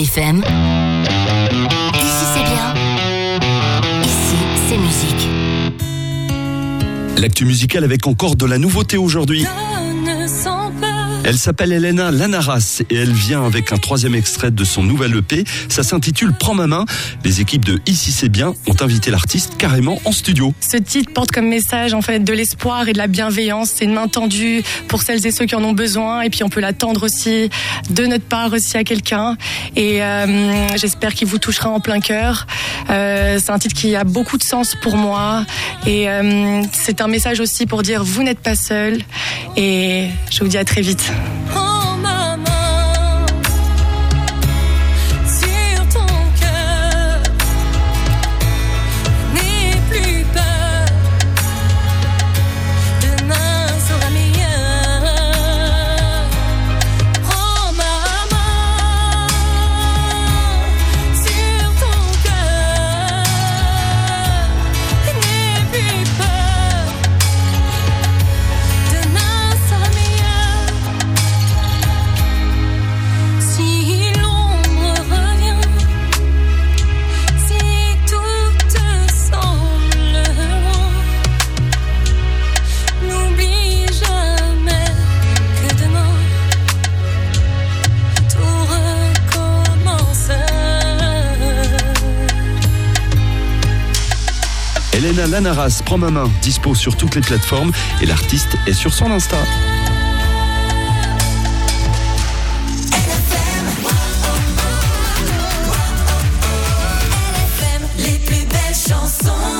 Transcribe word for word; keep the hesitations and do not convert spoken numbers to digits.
F M. Ici c'est bien. Ici c'est musique. L'actu musicale avec encore de la nouveauté aujourd'hui. Elle s'appelle Elena Lanaras et elle vient avec un troisième extrait de son nouvel E P. Ça s'intitule Prends ma main. Les équipes de Ici c'est bien ont invité l'artiste carrément en studio. Ce titre porte comme message en fait de l'espoir et de la bienveillance. C'est une main tendue pour celles et ceux qui en ont besoin, et puis on peut la tendre aussi de notre part aussi à quelqu'un. Et euh, j'espère qu'il vous touchera en plein cœur. Euh, c'est un titre qui a beaucoup de sens pour moi, et euh, c'est un message aussi pour dire vous n'êtes pas seul. Et je vous dis à très vite. Prends ma main sur ton cœur, n'aie plus peur, demain sera meilleur. Prends ma main sur ton cœur, n'aie plus peur, demain sera meilleur. Si l'ombre revient, si tout te semble loin, n'oublie jamais que demain tout recommence. Elena Lanaras, Prends ma main, dispo sur toutes les plateformes et l'artiste est sur son Insta.